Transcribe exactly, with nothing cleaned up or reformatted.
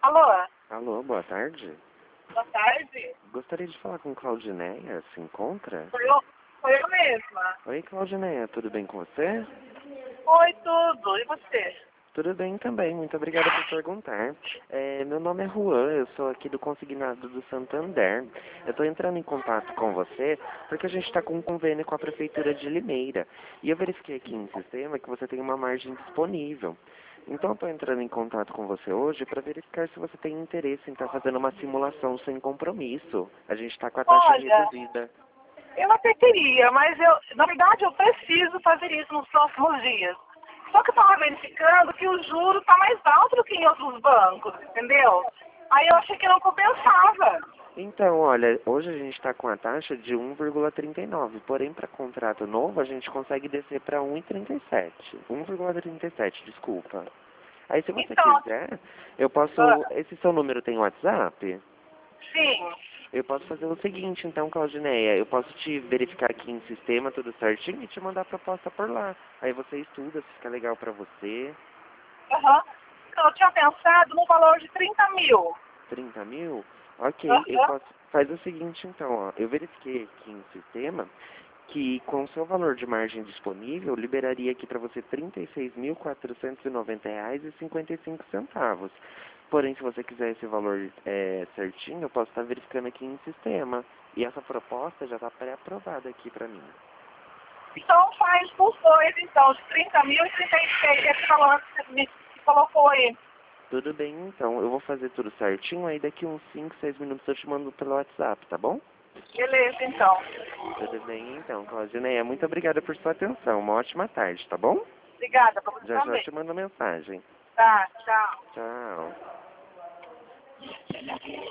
Alô, Alô, boa tarde. boa tarde. Gostaria de falar com Claudineia, se encontra? Foi eu, foi eu mesma. Oi, Claudineia, tudo bem com você? Oi, tudo. E você? Tudo bem também, muito obrigada por perguntar. É, meu nome é Juan, eu sou aqui do Consignado do Santander. Eu estou entrando em contato com você porque a gente está com um convênio com a Prefeitura de Limeira. E eu verifiquei aqui em sistema que você tem uma margem disponível. Então eu estou entrando em contato com você hoje para verificar se você tem interesse em estar fazendo uma simulação sem compromisso. A gente está com a taxa Olha, reduzida. eu até queria, mas eu, na verdade eu preciso fazer isso nos próximos dias. Só que eu estava verificando que o juro está mais alto do que em outros bancos, entendeu? Aí eu achei que não compensava. Então, olha, hoje a gente está com a taxa de um vírgula trinta e nove, porém para contrato novo a gente consegue descer para um vírgula trinta e sete. um vírgula trinta e sete, desculpa. Aí se você Então, quiser, eu posso... ah, Esse seu número tem WhatsApp? sim. Eu posso fazer o seguinte, então, Claudineia, eu posso te verificar aqui em sistema tudo certinho e te mandar a proposta por lá. Aí você estuda, se fica legal para você. Aham. Então, eu tinha pensado no valor de trinta mil. trinta mil? Ok, eu Aham. posso... Faz o seguinte, então, ó. Eu verifiquei aqui em sistema que com o seu valor de margem disponível, liberaria aqui para você trinta e seis mil quatrocentos e noventa reais e cinquenta e cinco centavos. Porém, se você quiser esse valor é, certinho, eu posso estar verificando aqui em sistema. E essa proposta já está pré-aprovada aqui para mim. Então faz por dois, então, de trinta mil e trinta e seis, esse valor que você me colocou aí. Tudo bem, então. Eu vou fazer tudo certinho, aí daqui uns cinco, seis minutos eu te mando pelo WhatsApp, tá bom? Beleza, então. Tudo bem, então, Claudineia. Muito obrigada por sua atenção. Uma ótima tarde, tá bom? Obrigada, pra você Já já também. te mando mensagem. Tá, tchau. Tchau.